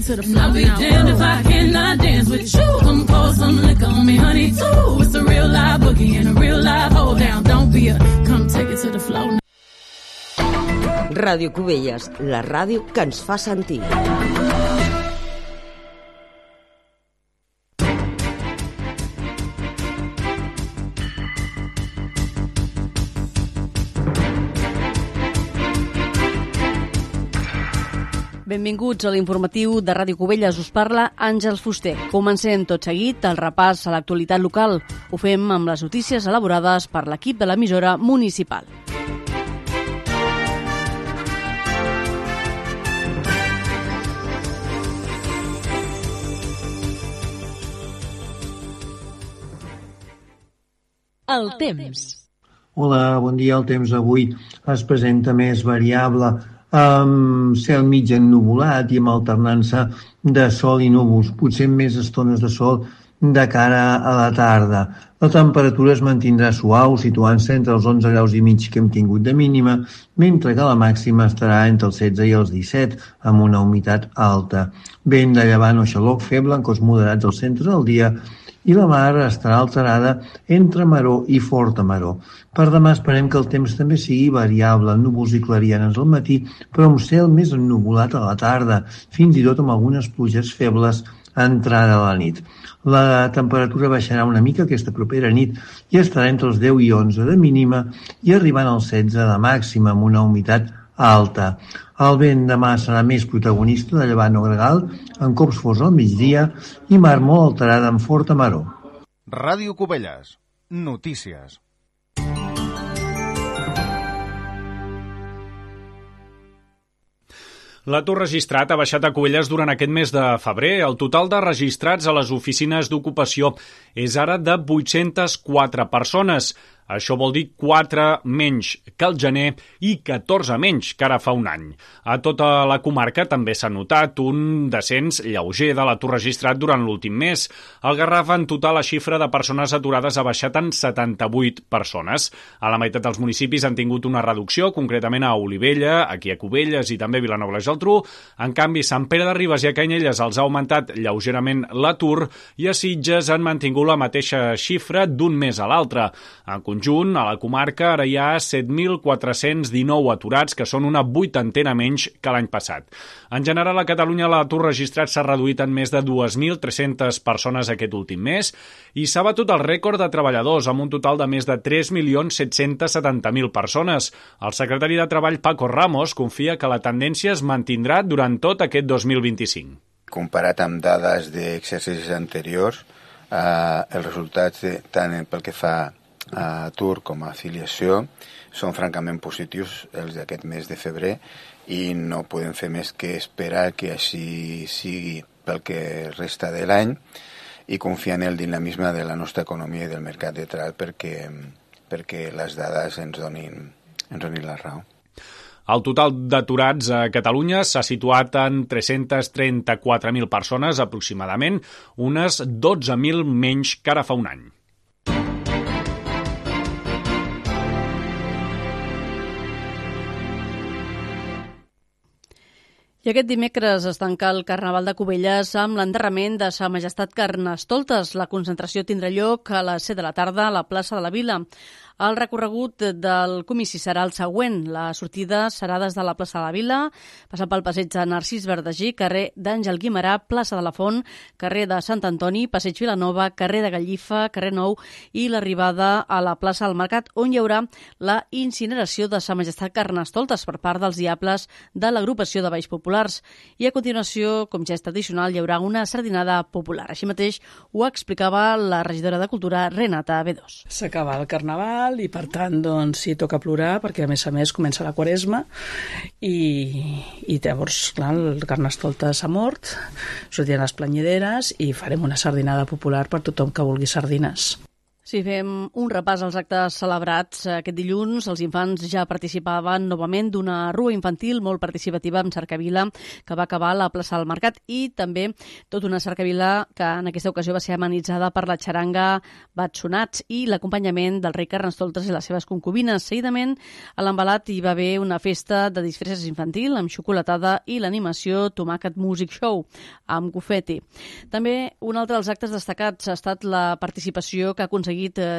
to the floor. I'll be damned if I cannot dance with you. Come pour some liquor on me, honey, too. It's a real live boogie and a real live hold down. Don't be a come take it to the floor. Ràdio Cubelles, la ràdio que ens fa sentir. Benvinguts a l'informatiu de Ràdio Cubelles. Us parla Àngels Fuster. Comencem tot seguit el repàs a l'actualitat local. Ho fem amb les notícies elaborades per l'equip de l'emissora municipal. El temps. Hola, bon dia. El temps avui es presenta més variable, amb cel mig ennuvolat i amb alternança de sol i núvols, potser més estones de sol de cara a la tarda. La temperatura es mantindrà suau, situant-se entre els 11 graus i mig que hem tingut de mínima, mentre que la màxima estarà entre els 16 i els 17, amb una humitat alta. Vent de llevant o xaloc feble en cos moderats al centre del dia, i la mar estarà alterada entre maror i forta maror. Per demà esperem que el temps també sigui variable, núvols i clarianes al matí, però amb cel més ennuvolat a la tarda, fins i tot amb algunes pluges febles a entrada a la nit. La temperatura baixarà una mica aquesta propera nit i estarà entre els 10 i 11 de mínima i arribant als 16 de màxima amb una humitat alta. El vent demà serà més protagonista de llevant o gregal, en cops forts al migdia i mar molt alterada amb forta maror. Ràdio Cubelles. Notícies. L'atur registrat ha baixat a Cubelles durant aquest mes de febrer. El total de registrats a les oficines d'ocupació és ara de 804 persones. Això vol dir 4 menys que el gener i 14 menys que ara fa un any. A tota la comarca també s'ha notat un descens lleuger de l'atur registrat durant l'últim mes. Al Garraf, en total, la xifra de persones aturades ha baixat en 78 persones. A la meitat dels municipis han tingut una reducció, concretament a Olivella, aquí a Cubelles i també a Vilanova i la Geltrú. En canvi, Sant Pere de Ribes i a Canyelles els ha augmentat lleugerament l'atur i a Sitges han mantingut la mateixa xifra d'un mes a l'altre. En conjunt, a la comarca ara hi ha 7.419 aturats, que són una vuitantena menys que l'any passat. En general, a Catalunya l'atur registrat s'ha reduït en més de 2.300 persones aquest últim mes i s'ha batut el rècord de treballadors amb un total de més de 3.770.000 persones. El secretari de Treball, Paco Ramos, confia que la tendència es mantindrà durant tot aquest 2025. Comparat amb dades d'exercicis anteriors, els resultats tant pel que fa a atur com a afiliació són francament positius els d'aquest mes de febrer i no podem fer més que esperar que així sigui pel que resta de l'any i confiar en el dinamisme de la nostra economia i del mercat de treball perquè les dades ens donin la raó. El total d'aturats a Catalunya s'ha situat en 334.000 persones aproximadament, unes 12.000 menys que ara fa un any. I aquest dimecres es tanca el Carnaval de Cubelles amb l'enterrament de Sa Majestat Carnestoltes. La concentració tindrà lloc a les 7 de la tarda a la plaça de la Vila. El recorregut del comici serà el següent. La sortida serà des de la plaça de la Vila, passant pel passeig de Narcís Verdagí, carrer d'Àngel Guimerà, plaça de la Font, carrer de Sant Antoni, passeig Vilanova, carrer de Gallifa, carrer Nou i l'arribada a la plaça del Mercat, on hi haurà la incineració de Sa Majestat Carnestoltes per part dels diables de l'agrupació de Balls Populars. I a continuació, com ja és tradicional, hi haurà una sardinada popular. Així mateix ho explicava la regidora de Cultura, Renata Bedós. S'acaba el Carnaval i per tant doncs sí, toca plorar perquè a més comença la Quaresma i llavors clar, el Carnestoltes s'ha mort, sortiran les planyaderes i farem una sardinada popular per tothom que vulgui sardines. Si fem un repàs als actes celebrats aquest dilluns, els infants ja participaven novament d'una rua infantil molt participativa amb cercavila que va acabar a la plaça del Mercat i també tota una cercavila que en aquesta ocasió va ser amenitzada per la xaranga Batsonats i l'acompanyament del rei Carnestoltes i les seves concubines. Seguidament, a l'Envelat hi va haver una festa de disfresses infantil amb xocolatada i l'animació Tomàquet Music Show amb confeti. També un altre dels actes destacats ha estat la participació que ha aconseguit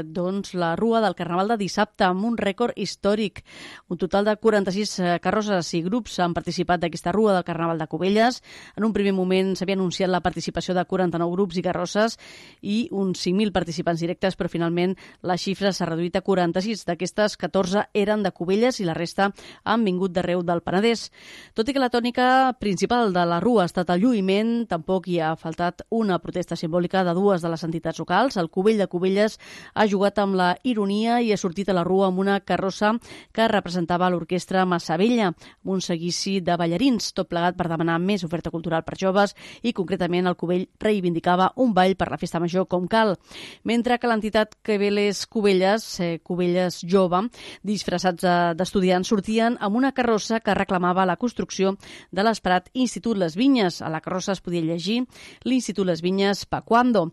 la rua del Carnaval de dissabte amb un rècord històric. Un total de 46 carrosses i grups han participat d'aquesta rua del Carnaval de Cubelles. En un primer moment s'havia anunciat la participació de 49 grups i carrosses i uns 5.000 participants directes, però finalment la xifra s'ha reduït a 46. D'aquestes, 14 eren de Cubelles i la resta han vingut d'arreu del Penedès. Tot i que la tònica principal de la rua ha estat el lluïment, tampoc hi ha faltat una protesta simbòlica de dues de les entitats locals. El Cubell de Cubelles ha jugat amb la ironia i ha sortit a la rua amb una carrossa que representava l'orquestra Massavella, amb un seguici de ballarins, tot plegat per demanar més oferta cultural per joves i, concretament, el Cubell reivindicava un ball per la festa major com cal. Mentre que l'entitat Queveles Cubelles, Cubelles Jove, disfressats d'estudiants, sortien amb una carrossa que reclamava la construcció de l'esperat Institut Les Vinyes. A la carrossa es podia llegir l'Institut Les Vinyes pa cuando.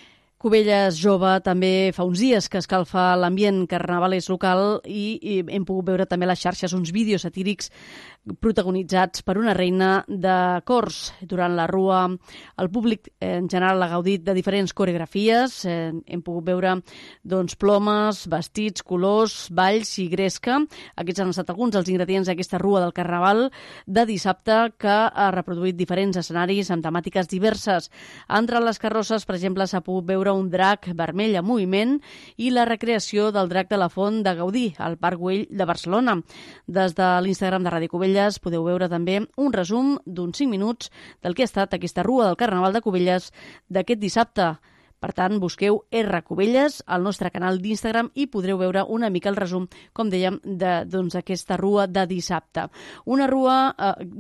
Cubelles Jove també fa uns dies que escalfa l'ambient carnavalès local i hem pogut veure també a les xarxes uns vídeos satírics protagonitzats per una reina de cors. Durant la rua, el públic en general ha gaudit de diferents coreografies. Hem pogut veure plomes, vestits, colors, balls i gresca. Aquests han estat alguns dels ingredients d'aquesta rua del Carnaval de dissabte que ha reproduït diferents escenaris amb temàtiques diverses. Entre les carrosses, per exemple, s'ha pogut veure un drac vermell en moviment i la recreació del drac de la Font de Gaudí al Parc Güell de Barcelona. Des de l'Instagram de Ràdio Cubelles podeu veure també un resum d'uns 5 minuts del que ha estat aquesta rua del Carnaval de Cubelles d'aquest dissabte. Per tant, busqueu R Cubelles al nostre canal d'Instagram i podreu veure una mica el resum, com dèiem, d'aquesta rua de dissabte. Una rua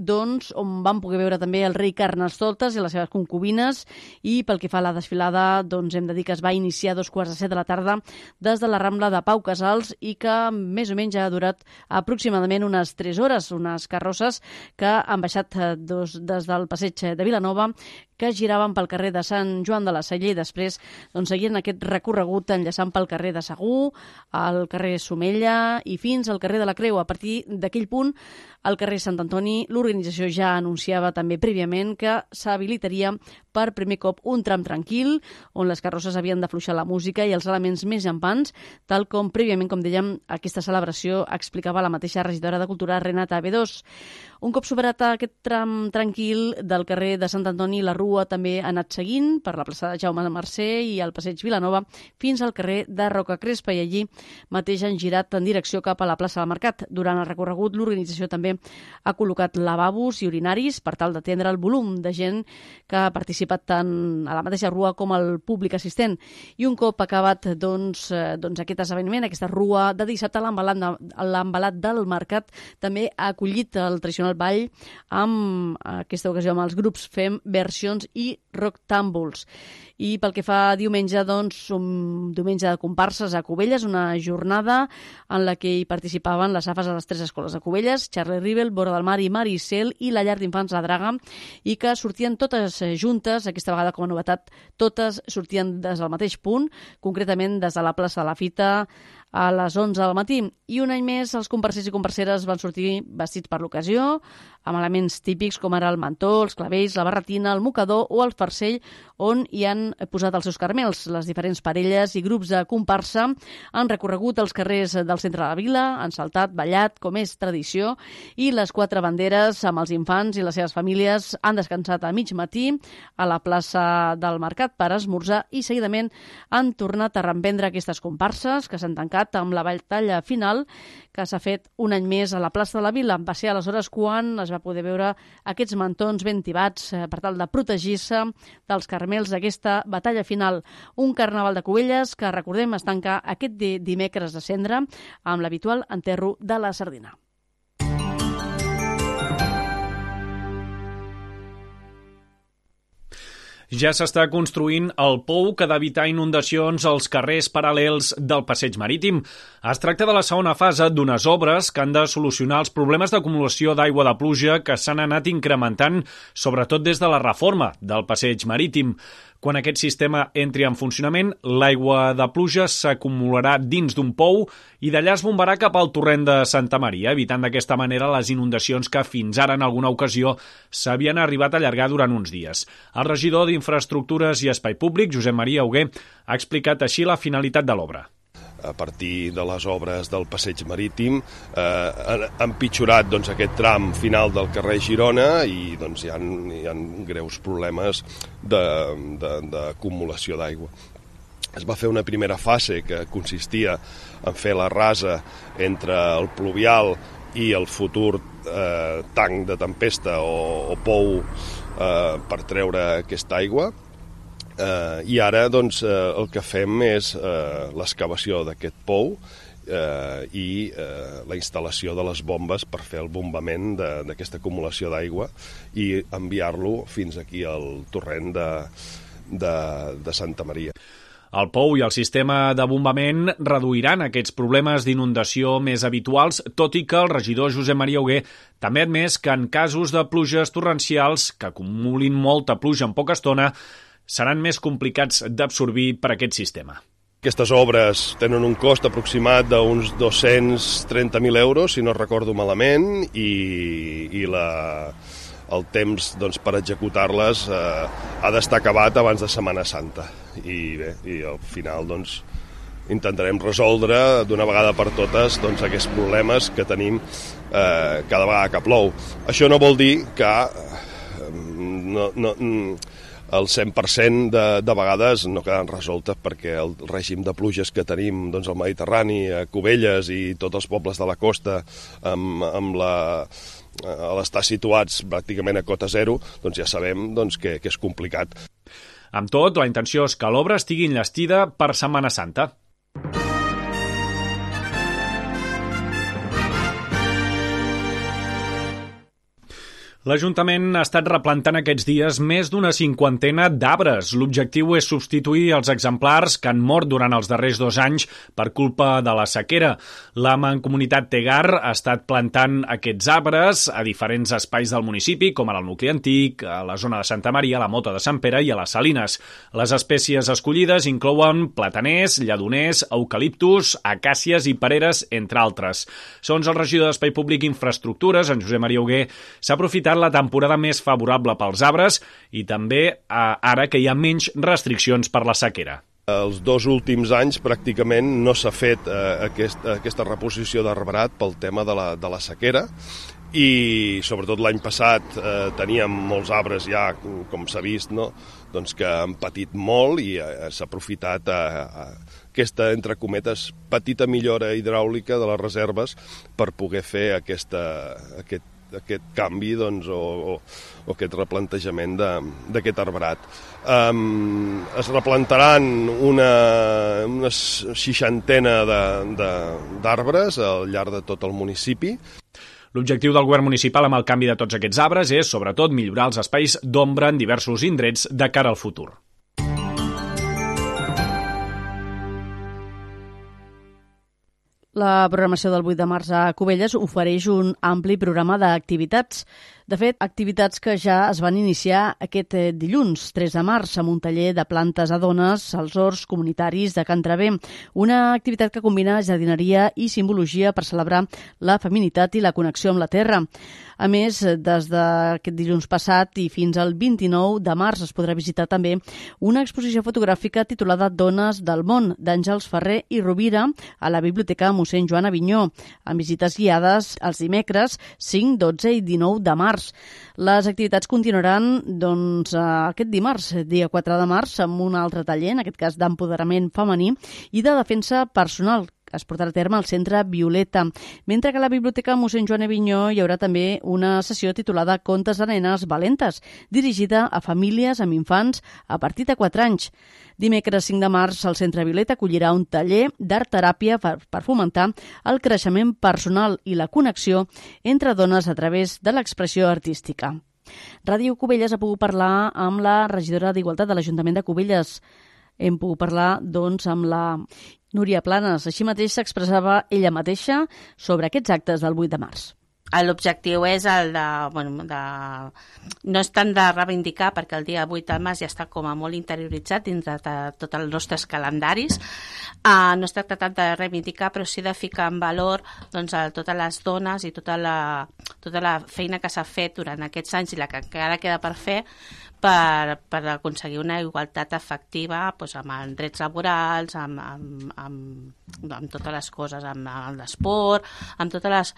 on vam poder veure també el rei Carnestoltes i les seves concubines i pel que fa a la desfilada hem de dir que es va iniciar a 2:15 de la tarda des de la Rambla de Pau Casals i que més o menys ha durat aproximadament unes 3 hores, unes carrosses que han baixat des del passeig de Vilanova, que giraven pel carrer de Sant Joan de la Salle i després seguien aquest recorregut enllaçant pel carrer de Segur, al carrer Somella i fins al carrer de la Creu. A partir d'aquell punt, al carrer Sant Antoni, l'organització ja anunciava també prèviament que s'habilitaria per primer cop un tram tranquil, on les carrosses havien d'afluixar la música i els elements més llampants, tal com prèviament, com dèiem, aquesta celebració explicava la mateixa regidora de Cultura, Renata Bedós. Un cop superat aquest tram tranquil del carrer de Sant Antoni, la rua també ha anat seguint per la plaça de Jaume Mercè i el passeig Vilanova fins al carrer de Roca Crespa i allí mateix han girat en direcció cap a la plaça del Mercat. Durant el recorregut, l'organització també ha col·locat lavabos i urinaris per tal d'atendre el volum de gent que ha participat tant a la mateixa rua com al públic assistent. I un cop acabat aquest esdeveniment, aquesta rua de dissabte, l'Envelat del Mercat també ha acollit el tradicional ball amb aquesta ocasió amb els grups Fem, Versions i Rock Tambours. I pel que fa a diumenge, un diumenge de comparses a Cubelles, una jornada en la que hi participaven les AFAs de les 3 escoles de Cubelles, Charlie Rivel, Vora del Mar i Maricel i la llar d'infants La Draga, i que sortien totes juntes, aquesta vegada com a novetat, totes sortien des del mateix punt, concretament des de la plaça de la Fita, a les 11 del matí. I un any més els comparsers i comparseres van sortir vestits per l'ocasió, amb elements típics com ara el mantó, els clavells, la barretina, el mocador o el farcell, on hi han posat els seus carmels. Les diferents parelles i grups de comparsa han recorregut els carrers del centre de la vila, han saltat, ballat, com és tradició, i les 4 banderes amb els infants i les seves famílies han descansat a mig matí a la plaça del Mercat per esmorzar i seguidament han tornat a reemprendre aquestes comparses que s'han tancat amb la batalla final que s'ha fet un any més a la plaça de la Vila. Va ser aleshores quan es va poder veure aquests mantons ben tibats per tal de protegir-se dels carmels d'aquesta batalla final. Un carnaval de Cubelles que, recordem, es tanca aquest dimecres de Cendra amb l'habitual enterro de la sardina. Ja s'està construint el pou que ha d'evitar inundacions als carrers paral·lels del passeig marítim. Es tracta de la segona fase d'unes obres que han de solucionar els problemes d'acumulació d'aigua de pluja que s'han anat incrementant, sobretot des de la reforma del passeig marítim. Quan aquest sistema entri en funcionament, l'aigua de pluja s'acumularà dins d'un pou i d'allà es bombarà cap al torrent de Santa Maria, evitant d'aquesta manera les inundacions que fins ara en alguna ocasió s'havien arribat a allargar durant uns dies. El regidor d'Infraestructures i Espai Públic, Josep Maria Hugué, ha explicat així la finalitat de l'obra. A partir de les obres del passeig marítim han empitjorat aquest tram final del carrer Girona i hi ha greus problemes d'acumulació d'aigua. Es va fer una primera fase que consistia en fer la rasa entre el pluvial i el futur tanc de tempesta o pou per treure aquesta aigua. I ara el que fem és l'excavació d'aquest pou i la instal·lació de les bombes per fer el bombament d'aquesta acumulació d'aigua i enviar-lo fins aquí al torrent de Santa Maria. El pou i el sistema de bombament reduiran aquests problemes d'inundació més habituals, tot i que el regidor Josep Maria Hugué també ha admès que en casos de pluges torrencials que acumulin molta pluja en poca estona seran més complicats d'absorbir per aquest sistema. Aquestes obres tenen un cost aproximat d'uns 230.000 euros, si no recordo malament, i el temps per executar-les ha d'estar acabat abans de Setmana Santa. I al final intentarem resoldre d'una vegada per totes aquests problemes que tenim cada vegada que plou. Això no vol dir que el 100% de vegades no queden resoltes perquè el règim de pluges que tenim al Mediterrani, a Cubelles i tots els pobles de la costa a l'estar situats pràcticament a cota zero, ja sabem que és complicat. Amb tot, la intenció és que l'obra estigui enllestida per Setmana Santa. L'Ajuntament ha estat replantant aquests dies més d'una 50 d'arbres. L'objectiu és substituir els exemplars que han mort durant els darrers 2 anys per culpa de la sequera. La Mancomunitat Tegar ha estat plantant aquests arbres a diferents espais del municipi, com ara el nucli antic, a la zona de Santa Maria, a la Mota de Sant Pere i a les Salines. Les espècies escollides inclouen plataners, lledoners, eucaliptus, acàcies i pereres, entre altres. Segons el regidor d'Espai Públic i Infraestructures, en Josep Maria Hugué, s'ha aprofitat la temporada més favorable pels arbres i també ara que hi ha menys restriccions per la sequera. Els 2 últims anys pràcticament no s'ha fet aquesta reposició d'arbrat pel tema de la sequera i sobretot l'any passat teníem molts arbres ja, com s'ha vist, que han patit molt i s'ha aprofitat aquesta, entre cometes, petita millora hidràulica de les reserves per poder fer aquest canvi o aquest replantejament d'aquest arbrat. Es replantaran una 60 d'arbres al llarg de tot el municipi. L'objectiu del govern municipal amb el canvi de tots aquests arbres és, sobretot, millorar els espais d'ombra en diversos indrets de cara al futur. La programació del 8 de març a Cubelles ofereix un ampli programa d'activitats. De fet, activitats que ja es van iniciar aquest dilluns, 3 de març, amb un taller de plantes a dones als horts comunitaris de Can Traver. Una activitat que combina jardineria i simbologia per celebrar la feminitat i la connexió amb la terra. A més, des d'aquest dilluns passat i fins al 29 de març es podrà visitar també una exposició fotogràfica titulada Dones del món, d'Àngels Ferrer i Rovira, a la Biblioteca Mossèn Joan Avinyó, amb visites guiades els dimecres 5, 12 i 19 de març. Les activitats continuaran aquest dimarts, dia 4 de març, amb un altre taller, en aquest cas d'empoderament femení i de defensa personal, que es portarà a terme al Centre Violeta. Mentre que a la Biblioteca Mossèn Joan Avinyó hi haurà també una sessió titulada Contes de nenes valentes, dirigida a famílies amb infants a partir de 4 anys. Dimecres 5 de març, el Centre Violeta acollirà un taller d'art-teràpia per fomentar el creixement personal i la connexió entre dones a través de l'expressió artística. Ràdio Cubelles ha pogut parlar amb la regidora d'Igualtat de l'Ajuntament de Cubelles. Hem pogut parlar, doncs, amb la Núria Planes. Així mateix s'expressava ella mateixa sobre aquests actes del 8 de març. L'objectiu és el no és tant de reivindicar, perquè el dia 8 de març ja està com a molt interioritzat dintre de tots els nostres calendaris. No es tracta tant de reivindicar, però sí de ficar en valor doncs, totes les dones i tota la feina que s'ha fet durant aquests anys i la que encara queda per fer per aconseguir una igualtat efectiva doncs, amb els drets laborals, amb totes les coses, amb l'esport, amb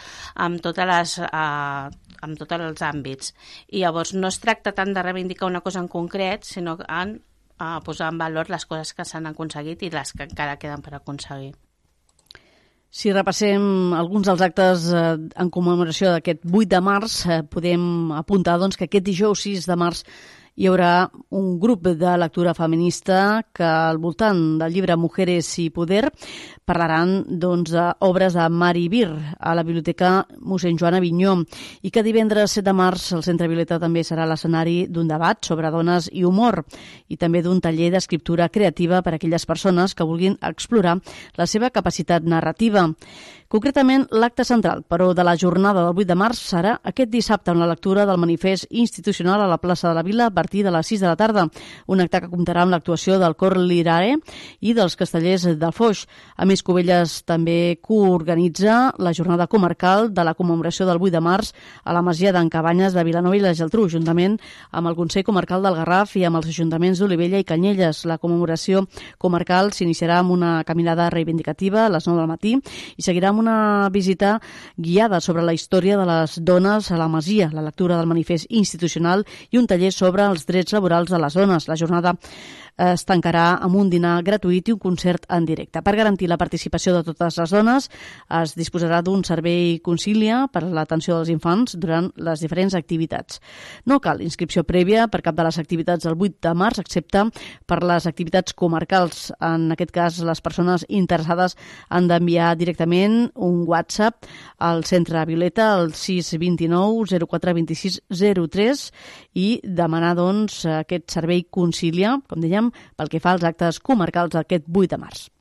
tots els àmbits. I llavors no es tracta tant de reivindicar una cosa en concret, sinó en posar en valor les coses que s'han aconseguit i les que encara queden per aconseguir. Si repassem alguns dels actes en commemoració d'aquest 8 de març, podem apuntar doncs, que aquest dijous 6 de març hi haurà un grup de lectura feminista que al voltant del llibre Mujeres y Poder parlaran doncs, d'obres de Mari Bir a la Biblioteca mossèn Joan Avinyó i que divendres 7 de març el Centre Violeta també serà l'escenari d'un debat sobre dones i humor i també d'un taller d'escriptura creativa per a aquelles persones que vulguin explorar la seva capacitat narrativa. Concretament, l'acte central, però, de la jornada del 8 de març serà aquest dissabte amb la lectura del manifest institucional a la plaça de la Vila a partir de les 6 de la tarda. Un acte que comptarà amb l'actuació del Cor Lirae i dels Castellers del Foix. A més, Cubelles també coorganitza la jornada comarcal de la commemoració del 8 de març a la Masia d'en Cabanyes de Vilanova i la Geltrú, juntament amb el Consell Comarcal del Garraf i amb els ajuntaments d'Olivella i Canyelles. La commemoració comarcal s'iniciarà amb una caminada reivindicativa a les 9 del matí i seguirà amb una visita guiada sobre la història de les dones a la Masia, la lectura del manifest institucional i un taller sobre els drets laborals de les dones. La jornada es tancarà amb un dinar gratuït i un concert en directe. Per garantir la participació de totes les dones, es disposarà d'un servei concília per a l'atenció dels infants durant les diferents activitats. No cal inscripció prèvia per cap de les activitats del 8 de març, excepte per les activitats comarcals. En aquest cas, les persones interessades han d'enviar directament un WhatsApp al Centre Violeta al 629 04 26 03 i demanar doncs, aquest servei concília, com dèiem, pel que fa als actes comarcals d'aquest 8 de març.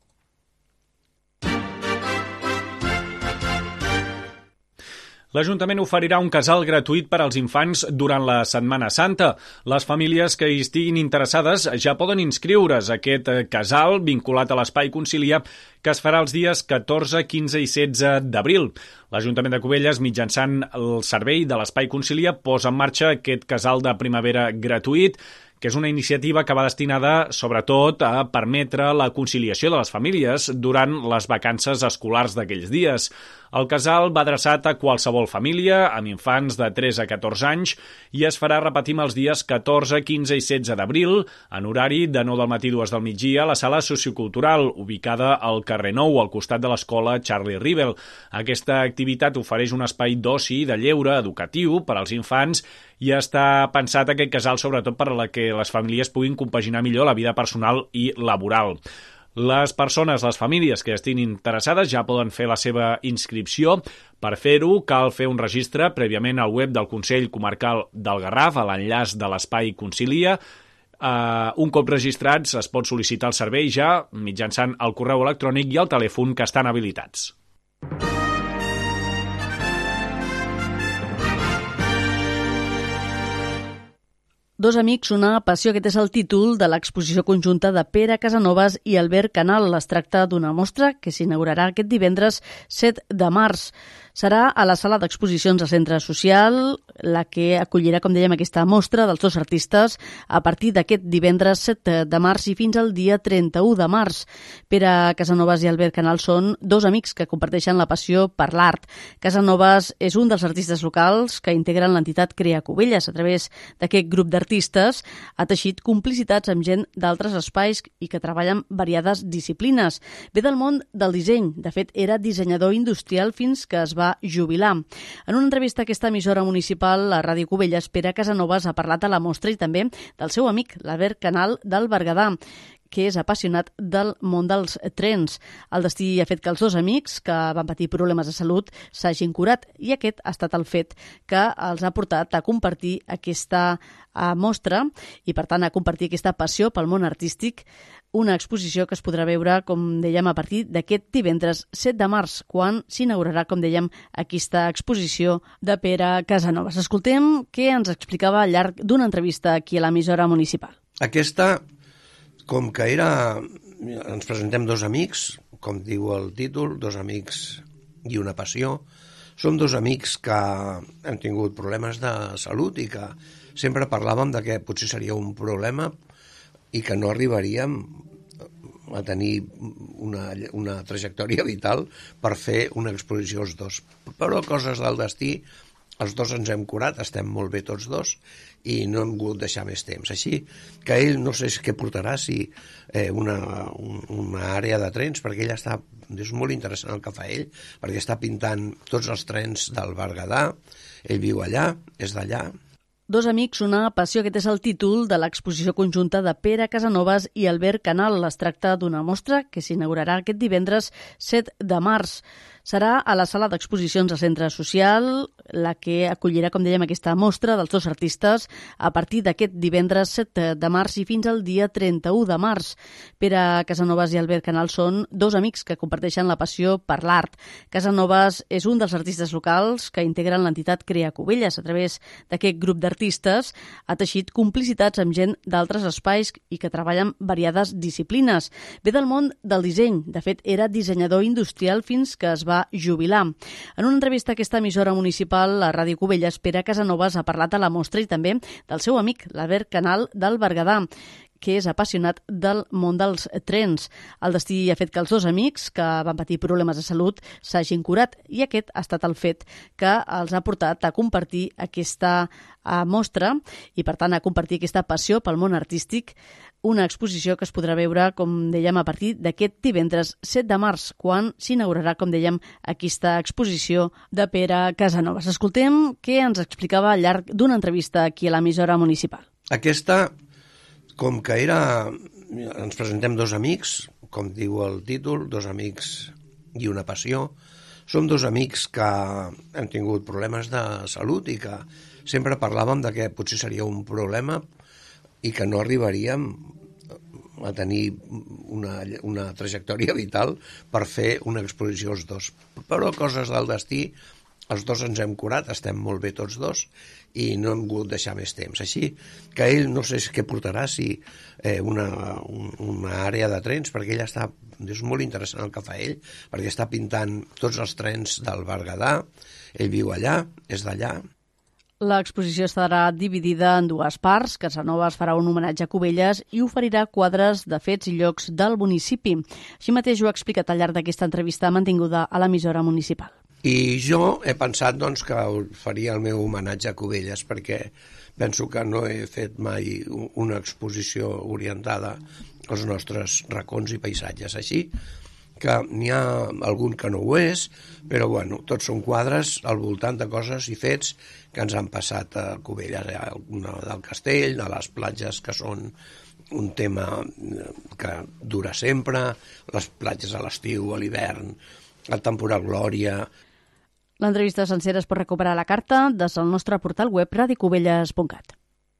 L'Ajuntament oferirà un casal gratuït per als infants durant la Setmana Santa. Les famílies que hi estiguin interessades ja poden inscriure's a aquest casal vinculat a l'Espai Concilia que es farà els dies 14, 15 i 16 d'abril. L'Ajuntament de Cubelles, mitjançant el servei de l'Espai Concilia, posa en marxa aquest casal de primavera gratuït, que és una iniciativa que va destinada, sobretot, a permetre la conciliació de les famílies durant les vacances escolars d'aquells dies. El casal va adreçat a qualsevol família, amb infants de 3 a 14 anys, i es farà repetir els dies 14, 15 i 16 d'abril, en horari de 9 del matí a 2 del migdia, a la sala sociocultural, ubicada al carrer Nou, al costat de l'escola Charlie Rivel. Aquesta activitat ofereix un espai d'oci i de lleure educatiu per als infants i està pensat aquest casal sobretot per a que les famílies puguin compaginar millor la vida personal i laboral. Les persones, les famílies que estiguin interessades ja poden fer la seva inscripció. Per fer-ho cal fer un registre prèviament al web del Consell Comarcal del Garraf, a l'enllaç de l'Espai Concilia. Un cop registrats es pot sol·licitar el servei ja mitjançant el correu electrònic i el telèfon que estan habilitats. Dos amics, una passió, aquest és el títol de l'exposició conjunta de Pere Casanovas i Albert Canal. Es tracta d'una mostra que s'inaugurarà aquest divendres 7 de març. Serà a la sala d'exposicions del Centre Social, la que acollirà, com dèiem, aquesta mostra dels dos artistes a partir d'aquest divendres 7 de març i fins al dia 31 de març. Pere Casanovas i Albert Canal són dos amics que comparteixen la passió per l'art. Casanovas és un dels artistes locals que integren l'entitat Crea Cubelles. A través d'aquest grup d'artistes ha teixit complicitats amb gent d'altres espais i que treballen variades disciplines. Ve del món del disseny. De fet, era dissenyador industrial fins que es va jubilar. En una entrevista a aquesta emissora municipal, a Ràdio Cubelles, Pere Casanovas ha parlat de la mostra i també del seu amic, l'Albert Canal del Berguedà. que és apassionat del món dels trens. El destí ha fet que els dos amics que van patir problemes de salut s'hagin curat i aquest ha estat el fet que els ha portat a compartir aquesta mostra i, per tant, a compartir aquesta passió pel món artístic, una exposició que es podrà veure, com dèiem, a partir d'aquest divendres 7 de març, quan s'inaugurarà, com dèiem, aquesta exposició de Pere Casanovas. Escoltem què ens explicava al llarg d'una entrevista aquí a l'emissora municipal. Aquesta, com que era... Ens presentem dos amics, com diu el títol, dos amics i una passió. Som dos amics que hem tingut problemes de salut i que sempre parlàvem de que potser seria un problema i que no arribaríem a tenir una trajectòria vital per fer una exposició els dos. Però coses del destí, els dos ens hem curat, estem molt bé tots dos i no hem volgut deixar més temps. Així que ell no sé què portarà, si una àrea de trens, perquè ell és molt interessant el que fa ell, perquè està pintant tots els trens del Berguedà, ell viu allà, és d'allà. Dos amics, una passió, aquest és el títol de l'exposició conjunta de Pere Casanovas i Albert Canal. Es tracta d'una mostra que s'inaugurarà aquest divendres 7 de març. Serà a la sala d'exposicions del Centre Social, la que acollirà, com dèiem, aquesta mostra dels dos artistes a partir d'aquest divendres 7 de març i fins al dia 31 de març. Pere Casanovas i Albert Canal són dos amics que comparteixen la passió per l'art. Casanovas és un dels artistes locals que integren l'entitat Crea Cubelles. A través d'aquest grup d'artistes ha teixit complicitats amb gent d'altres espais i que treballen variades disciplines. Ve del món del disseny. De fet, era dissenyador industrial fins que es va jubilar. En una entrevista a aquesta emissora municipal, a Ràdio Cubelles, Pere Casanovas ha parlat de la mostra i també del seu amic, l'Albert Canal del Berguedà, que és apassionat del món dels trens. El destí ha fet que els dos amics que van patir problemes de salut s'hagin curat i aquest ha estat el fet que els ha portat a compartir aquesta mostra i, per tant, a compartir aquesta passió pel món artístic, una exposició que es podrà veure, com dèiem, a partir d'aquest divendres 7 de març, quan s'inaugurarà, com dèiem, aquesta exposició de Pere Casanovas. Escoltem què ens explicava al llarg d'una entrevista aquí a l'emissora municipal. Aquesta, com que era... Ens presentem dos amics, com diu el títol, dos amics i una passió. Som dos amics que hem tingut problemes de salut i que sempre parlàvem de que potser seria un problema i que no arribaríem a tenir una trajectòria vital per fer una exposició els dos. Però coses del destí, els dos ens hem curat, estem molt bé tots dos i no hem volgut deixar més temps. Així que ell no sé què portarà, si una àrea de trens, perquè ell és molt interessant el que fa ell, perquè està pintant tots els trens del Berguedà, ell viu allà, és d'allà. L'exposició estarà dividida en dues parts. Casanovas farà un homenatge a Cubelles i oferirà quadres de fets i llocs del municipi. Així mateix ho ha explicat al llarg d'aquesta entrevista mantinguda a l'emissora municipal. I jo he pensat que faria el meu homenatge a Cubelles perquè penso que no he fet mai una exposició orientada als nostres racons i paisatges. Així que n'hi ha algun que no ho és, però bueno, tots són quadres al voltant de coses i fets que ens han passat a Cubelles, del castell, de les platges, que són un tema que dura sempre, les platges a l'estiu, a l'hivern, el temporal Glòria. L'entrevista sencera es pot recuperar a la carta des del nostre portal web radiocubelles.cat.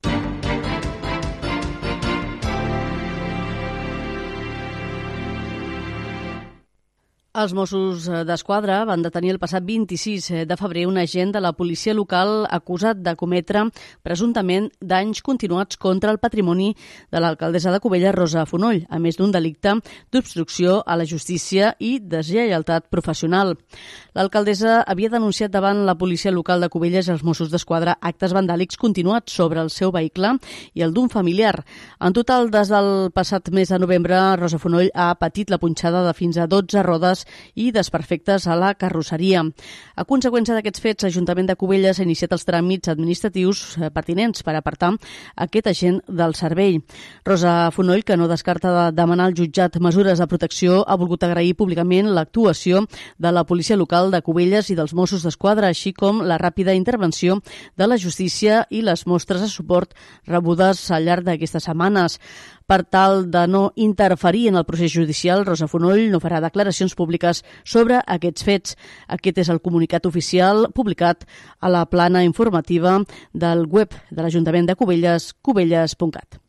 Els Mossos d'Esquadra van detenir el passat 26 de febrer un agent de la policia local acusat de cometre presumptament danys continuats contra el patrimoni de l'alcaldessa de Cubelles, Rosa Fonoll, a més d'un delicte d'obstrucció a la justícia i deslleialtat professional. L'alcaldessa havia denunciat davant la policia local de Cubelles i els Mossos d'Esquadra actes vandàlics continuats sobre el seu vehicle i el d'un familiar. En total, des del passat mes de novembre, Rosa Fonoll ha patit la punxada de fins a 12 rodes i desperfectes a la carrosseria. A conseqüència d'aquests fets, l'Ajuntament de Cubelles ha iniciat els tràmits administratius pertinents per apartar aquest agent del servei. Rosa Fonoll, que no descarta demanar al jutjat mesures de protecció, ha volgut agrair públicament l'actuació de la policia local de Cubelles i dels Mossos d'Esquadra, així com la ràpida intervenció de la justícia i les mostres de suport rebudes al llarg d'aquestes setmanes. Per tal de no interferir en el procés judicial, Rosa Fonoll no farà declaracions públiques sobre aquests fets. Aquest és el comunicat oficial publicat a la plana informativa del web de l'Ajuntament de Cubelles, cubelles.cat.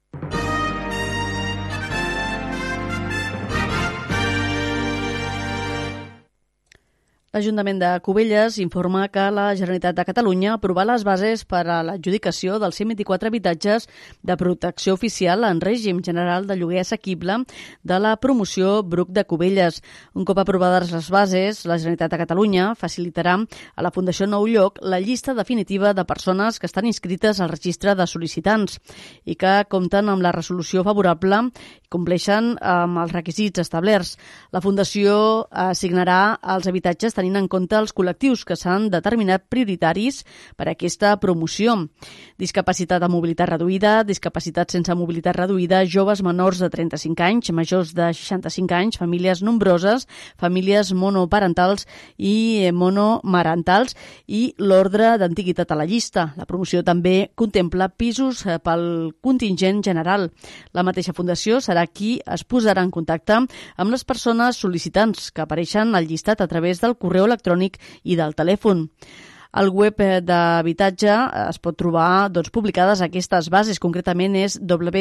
L'Ajuntament de Cubelles informa que la Generalitat de Catalunya ha aprovat les bases per a l'adjudicació dels 124 habitatges de protecció oficial en règim general de lloguer assequible de la promoció Bruc de Cubelles. Un cop aprovades les bases, la Generalitat de Catalunya facilitarà a la Fundació Nou Lloc la llista definitiva de persones que estan inscrites al registre de sol·licitants i que compten amb la resolució favorable i compleixen amb els requisits establerts. La Fundació assignarà els habitatges tenint en compte els col·lectius que s'han determinat prioritaris per a aquesta promoció. Discapacitat amb mobilitat reduïda, discapacitat sense mobilitat reduïda, joves menors de 35 anys, majors de 65 anys, famílies nombroses, famílies monoparentals i monomarentals i l'ordre d'antiguitat a la llista. La promoció també contempla pisos pel contingent general. La mateixa Fundació serà qui es posarà en contacte amb les persones sol·licitants que apareixen al llistat a través del correu electrònic i del telèfon. Al web d'habitatge es pot trobar publicades aquestes bases. Concretament és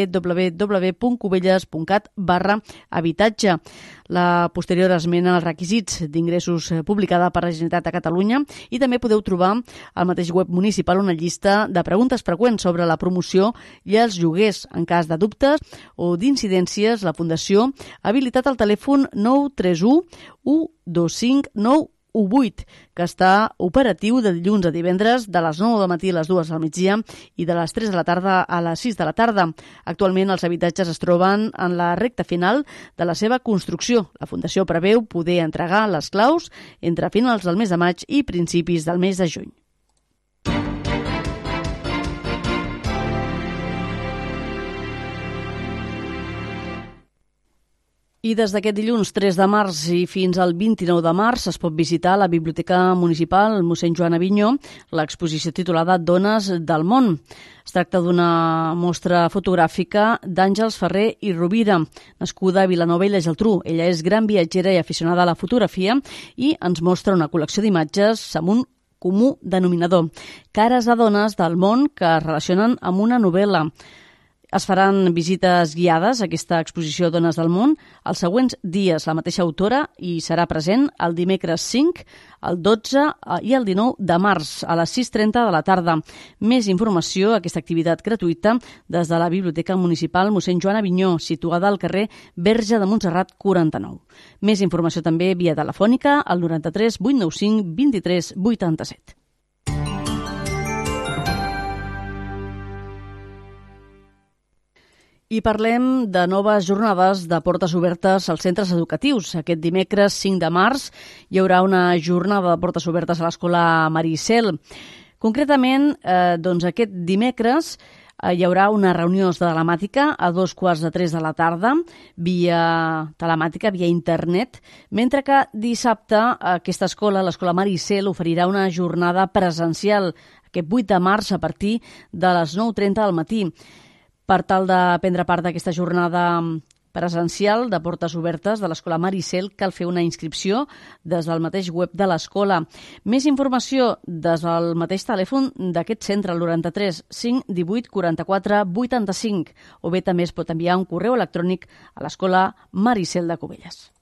www.cubelles.cat/habitatge. La posterior esmena als requisits d'ingressos publicada per la Generalitat de Catalunya i també podeu trobar al mateix web municipal una llista de preguntes freqüents sobre la promoció i els lloguers. En cas de dubtes o d'incidències, la Fundació ha habilitat el telèfon 931 125 918, que està operatiu de dilluns a divendres de les 9 del matí a les 2 del migdia i de les 3 de la tarda a les 6 de la tarda. Actualment els habitatges es troben en la recta final de la seva construcció. La Fundació preveu poder entregar les claus entre finals del mes de maig i principis del mes de juny. I des d'aquest dilluns 3 de març i fins al 29 de març es pot visitar a la Biblioteca Municipal mossèn Joan Avinyó l'exposició titulada Dones del món. Es tracta d'una mostra fotogràfica d'Àngels Ferrer i Rovira, nascuda a Vilanova i la Geltrú. Ella és gran viatgera i aficionada a la fotografia i ens mostra una col·lecció d'imatges amb un comú denominador, cares de dones del món que es relacionen amb una novel·la. Es faran visites guiades a aquesta exposició Dones del món els següents dies. La mateixa autora hi serà present el dimecres 5, el 12 i el 19 de març a les 6:30 de la tarda. Més informació a aquesta activitat gratuïta des de la Biblioteca Municipal mossèn Joan Avinyó, situada al carrer Verge de Montserrat 49. Més informació també via telefònica al 93 895 23 87. I parlem de noves jornades de portes obertes als centres educatius. Aquest dimecres 5 de març hi haurà una jornada de portes obertes a l'Escola Maricel. Concretament, aquest dimecres hi haurà una reunió de telemàtica a 2:15 de la tarda, via telemàtica, via internet, mentre que dissabte aquesta escola, l'Escola Maricel, oferirà una jornada presencial aquest 8 de març a partir de les 9:30 del matí. Per tal de prendre part d'aquesta jornada presencial de portes obertes de l'Escola Maricel cal fer una inscripció des del mateix web de l'escola. Més informació des del mateix telèfon d'aquest centre, el 93 518 44 85, o bé també es pot enviar un correu electrònic a l'Escola Maricel de Cubelles.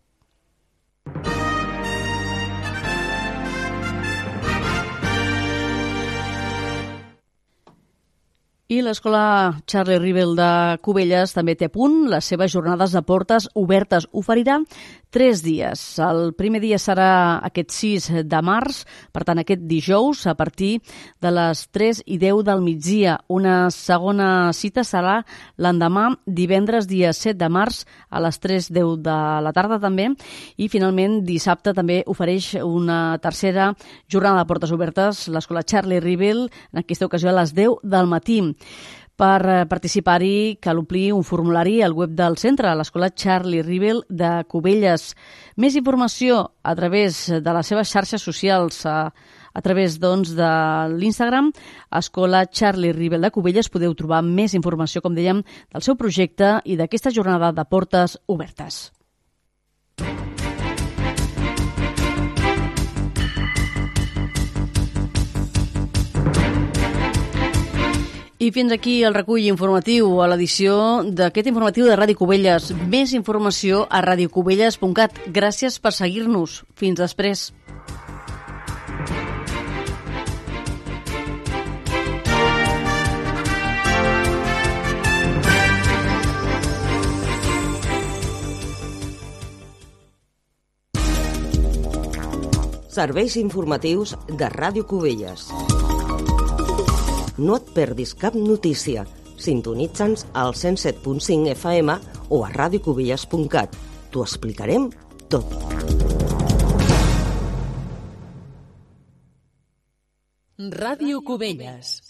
I l'Escola Charlie Rivel de Cubelles també té a punt les seves jornades de portes obertes. Oferirà 3 dies. El primer dia serà aquest 6 de març, per tant aquest dijous, a partir de les 3:10 del migdia. Una segona cita serà l'endemà, divendres, dia 7 de març, a les 3:10 de la tarda també. I finalment dissabte també ofereix una tercera jornada de portes obertes, l'Escola Charlie Rivel, en aquesta ocasió a les 10 del matí. Per participar-hi cal omplir un formulari al web del centre, l'Escola Charlie Rivel de Cubelles. Més informació a través de les seves xarxes socials, a A través, doncs, de l'Instagram, Escola Charlie Rivel de Cubelles, podeu trobar més informació, com dèiem, del seu projecte i d'aquesta jornada de portes obertes. I fins aquí el recull informatiu a l'edició d'aquest informatiu de Ràdio Cubelles. Més informació a radiocubelles.cat. Gràcies per seguir-nos. Fins després. Serveis informatius de Ràdio Cubelles. No et perdis cap notícia. Sintonitza'ns al 107.5 FM o a radiocubelles.cat. T'ho explicarem tot. Ràdio Cubelles.